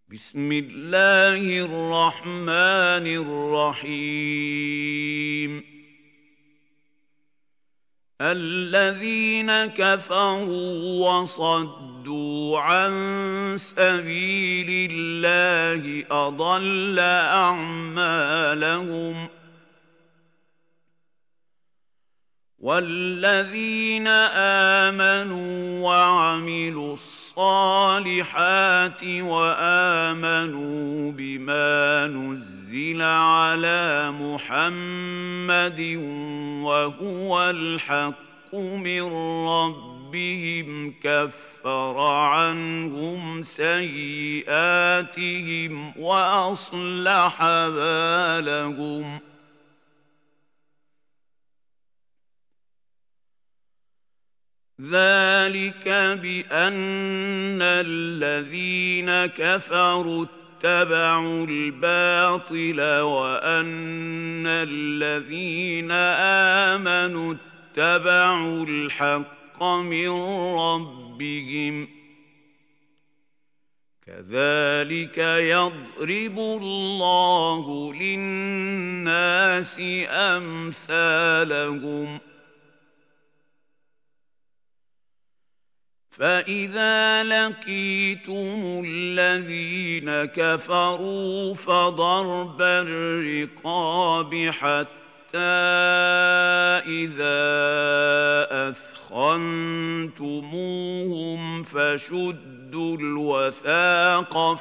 بسم الله الرحمن الرحيم الذين كفروا وصدوا عن سبيل الله أضل أعمالهم والذين آمنوا وعملوا الصالحات وآمنوا بما نزل على محمد وهو الحق من ربهم كفر عنهم سيئاتهم وأصلح بالهم ذلك بأن الذين كفروا اتبعوا الباطل وأن الذين آمنوا اتبعوا الحق من ربهم كذلك يضرب الله للناس أمثالهم فإذا لقيتم الذين كفروا فضرب الرقاب حتى إذا أثخنتموهم فشدوا الوثاق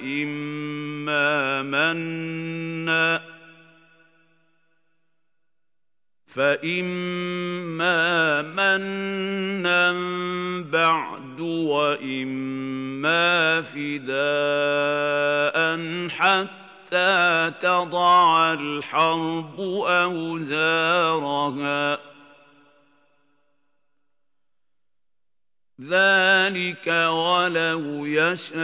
فإما منا بعد وإما فداء حتى تضع الحرب أوزارها ذلك ولو يشاء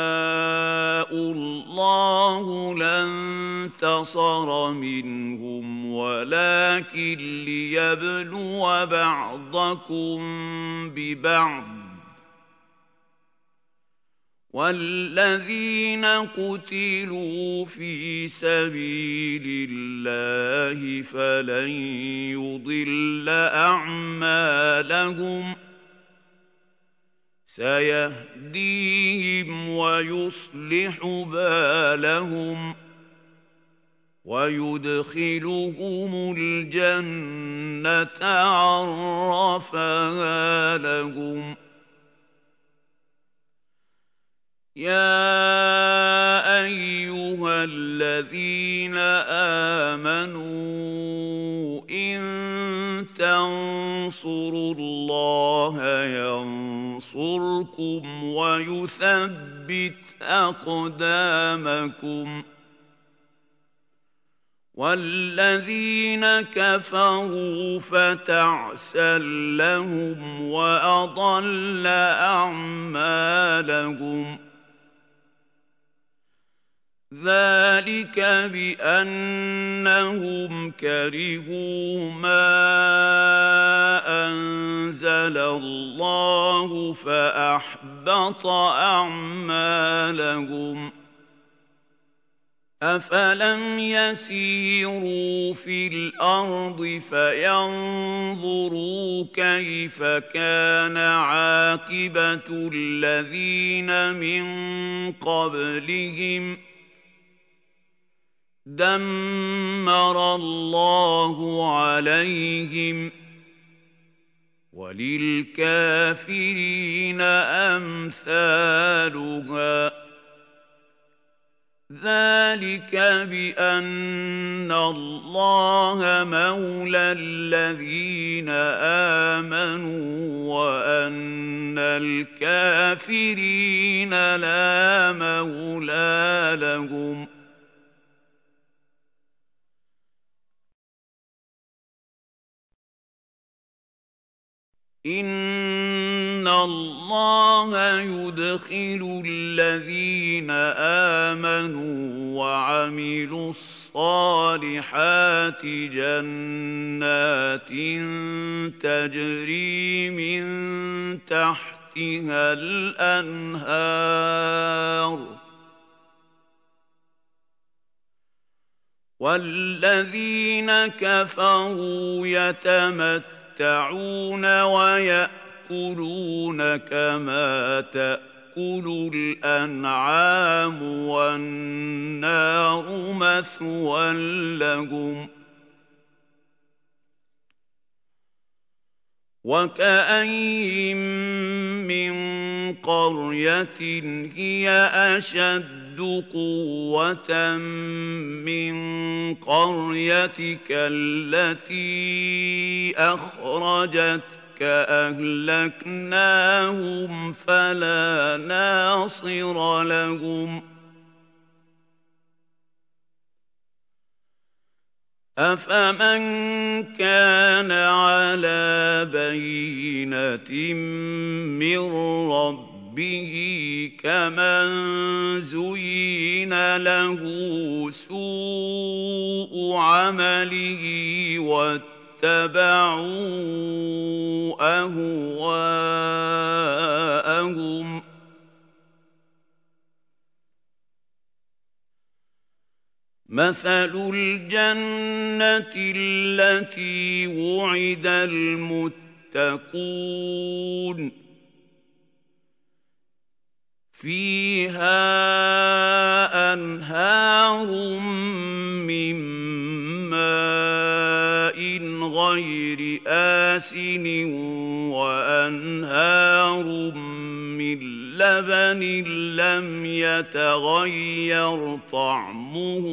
الله لانتصر منهم ولكن ليبلو بعضكم ببعض والذين قتلوا في سبيل الله فلن يضل أعمالهم سيهديهم ويصلح بالهم ويدخلهم الجنة عرفها لهم يا أيها الذين آمنوا إن تنصروا الله ينصركم ويثبت أقدامكم والذين كفروا فتعسا لهم وأضل أعمالهم ذلك بأنهم كرهوا ما أنزل الله فأحبط أعمالهم أفلم يسيروا في الأرض فينظروا كيف كان عاقبة الذين من قبلهم دمر الله عليهم وللكافرين أمثالها ذلك بأن الله مولى الذين آمنوا وأن الكافرين لا مولى لهم إن الله يدخل الذين آمنوا وعملوا الصالحات جنات تجري من تحتها الأنهار والذين كفروا يتمتعون ويأكلون كما تأكل الأنعام والنار مثوى لهم وكأين من قرية هي أشد قوة من قريتك التي أخرجتك أهلكناهم فلا ناصر لهم أفمن كان على بينة من ربه كمن زين له سوء عمله واتبعوا أهواءهم مثل الجنة التي وعد المتقون فيها أنهار من ماء غير آسن وأنهار من لبن لم يتغير طعمه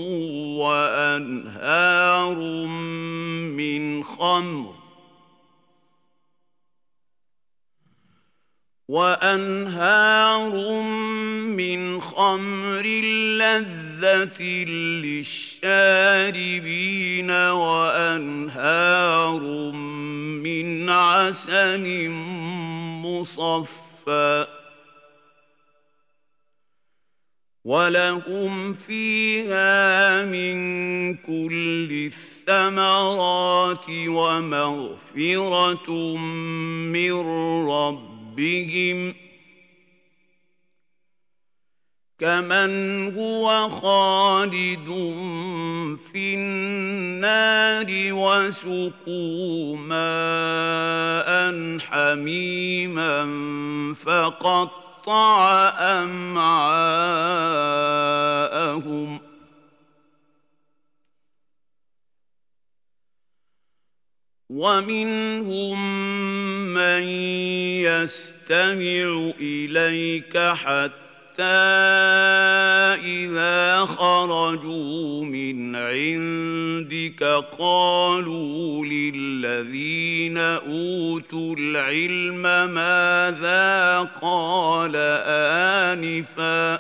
وأنهار من خمر لذة للشاربين وأنهار من عسل مصفى ولهم فيها من كل الثمرات ومغفرة من ربهم كمن هو خالد في النار وسقوا ماء حميما فقطع أمعاءهم ومنهم من يستمع إليك حتى إذا خرجوا من عندك قالوا للذين أوتوا العلم ماذا قال آنفا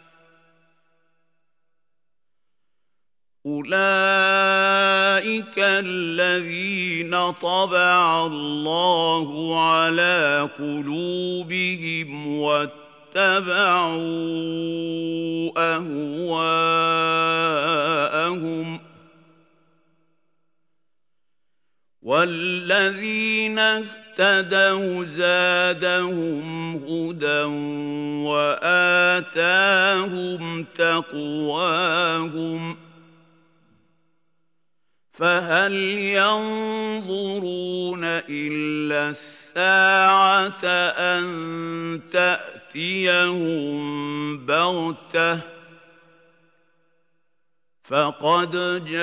أولئك الذين طبع الله على قلوبهم واتبعوا أهواءهم والذين اهتدوا زادهم هدى وآتاهم تقواهم فهل ينظرون إلا الساعة أن تأتيهم بغتة فقد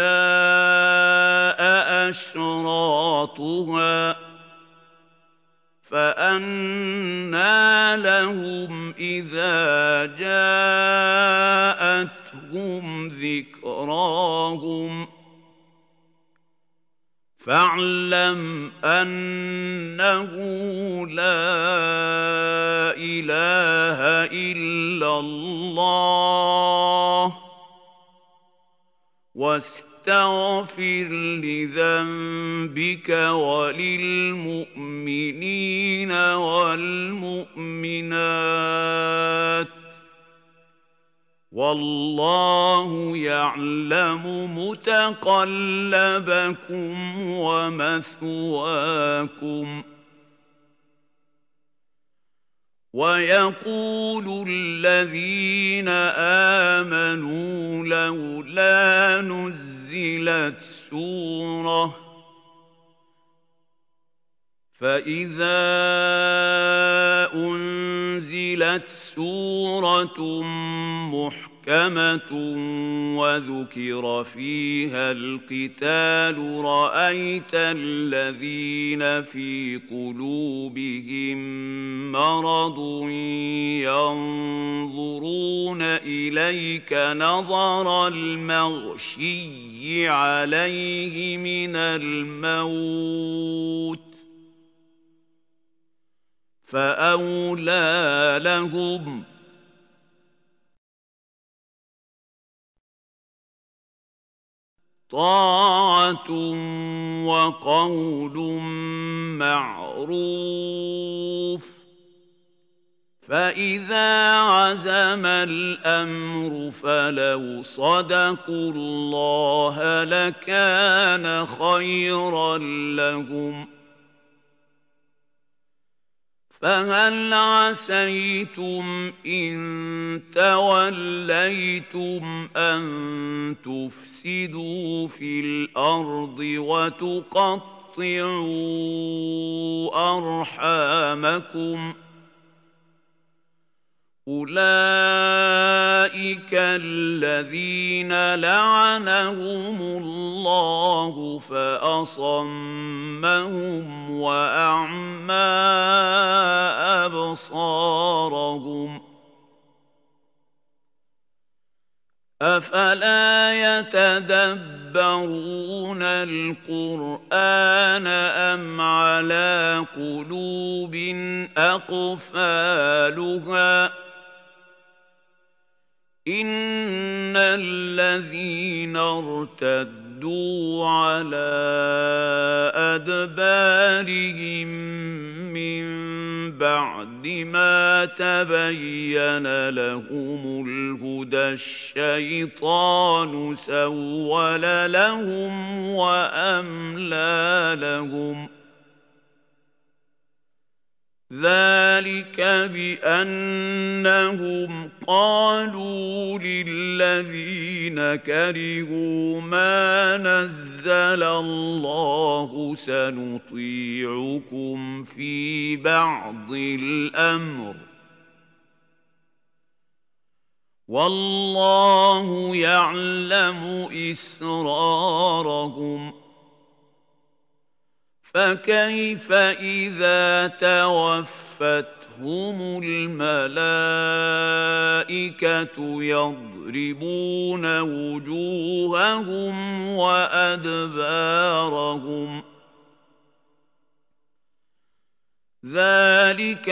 جاء أشراطها فأنى لهم إذا جاءتهم ذكراهم فاعلم أنه لا إله إلا الله واستغفر لذنبك وللمؤمنين والمؤمنات والله يعلم متقلبكم ومثواكم ويقول الذين آمنوا لولا نزل أنزلت سورة محكمة وذكر فيها القتال رأيت الذين في قلوبهم مرض ينظرون إليك نظر المغشي عليه من الموت فأولى لهم طاعة وقول معروف فإذا عزم الأمر فلو صدقوا الله لكان خيرا لهم فهل عسيتم إن توليتم أن تفسدوا في الأرض وتقطعوا أرحامكم أولئك الذين لعنهم الله فأصمهم وأعمى أبصارهم أفلا يتدبرون القرآن أم على قلوب أقفالها إن الذين ارتدوا على أدبارهم من بعد ما تبين لهم الهدى الشيطان سول لهم وأملى لهم ذلك بأنهم قالوا للذين كرهوا ما نزل الله سنطيعكم في بعض الأمر والله يعلم إسرارهم فكيف إذا توفتهم الملائكة يضربون وجوههم وأدبارهم ذلك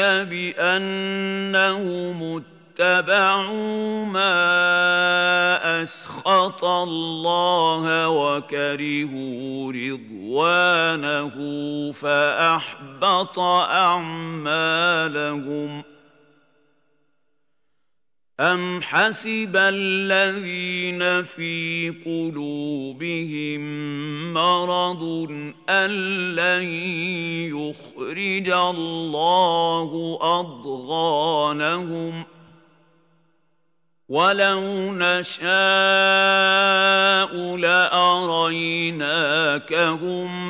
بأنهم اتبعوا ما أسخط الله وكرهوا رضوانه فأحبط أعمالهم أم حسب الذين في قلوبهم مرض أن لن يخرج الله أضغانهم ولو نشاء لأريناكهم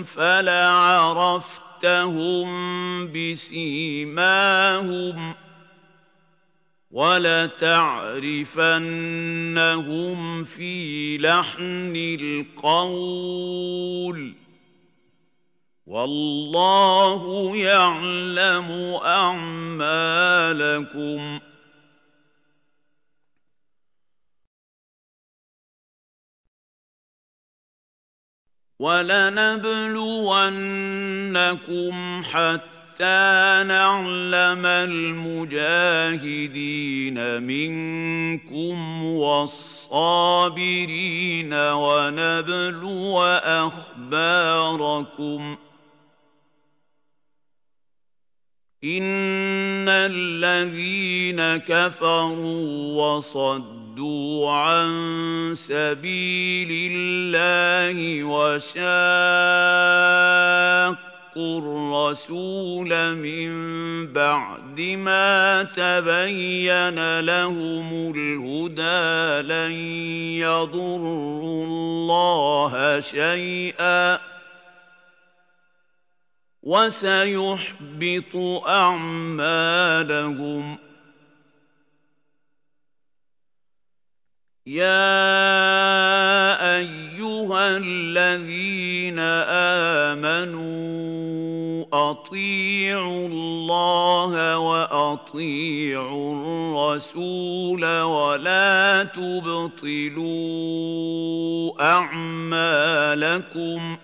فلعرفتهم بسيماهم ولتعرفنهم في لحن القول والله يعلم أعمالكم ولنبلونكم حتى نعلم المجاهدين منكم والصابرين ونبلو أخباركم إن الذين كفروا وصدوا عن سبيل الله وشاقوا الرسول من بعد ما تبين لهم الهدى لن يضروا الله شيئا وسيحبط أعمالهم. يا أيها الذين آمنوا أطيعوا الله وأطيعوا الرسول ولا تبطلوا أعمالكم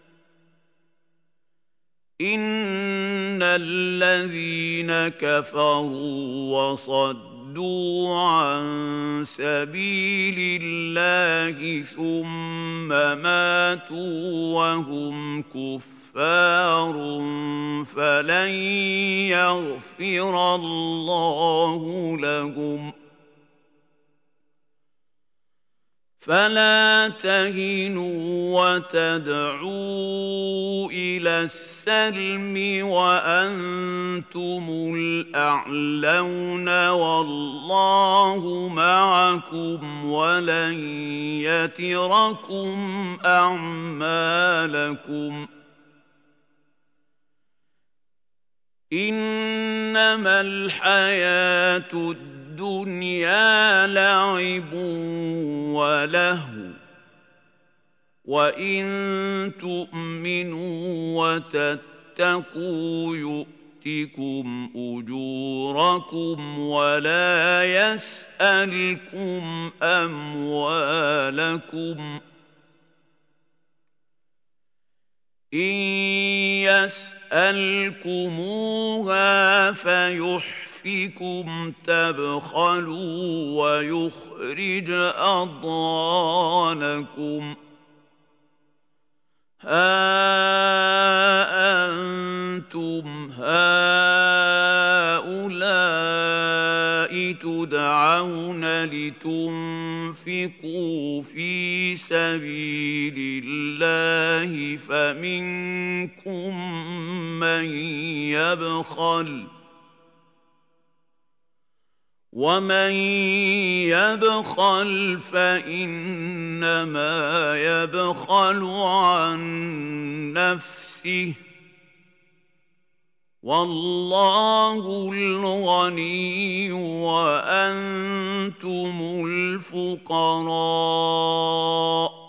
إن الذين كفروا وصدوا عن سبيل الله ثم ماتوا وهم كفار فلن يغفر الله لهم. فلا تهنوا وتدعوا إلى السلم وأنتم الأعلون والله معكم ولن يتركم أعمالكم. إنما الحياة الدنيا لعب ولهو وإن تؤمنوا وتتقوا يؤتكم أجوركم ولا يسألكم أموالكم. إن يسألكموها فيحفكم تبخلوا ويخرج أضغانكم. ها أنتم هؤلاء تدعون لتنفقوا في سبيل الله فمنكم من يبخل ومن يبخل فإنما يبخل عن نفسه والله الغني وأنتم الفقراء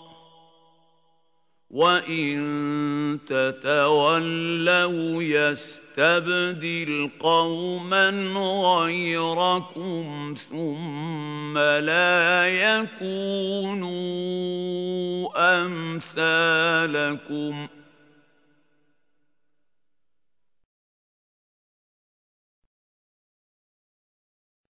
وإن تتولوا يستبدل قوما غيركم ثم لا يكونوا أمثالكم.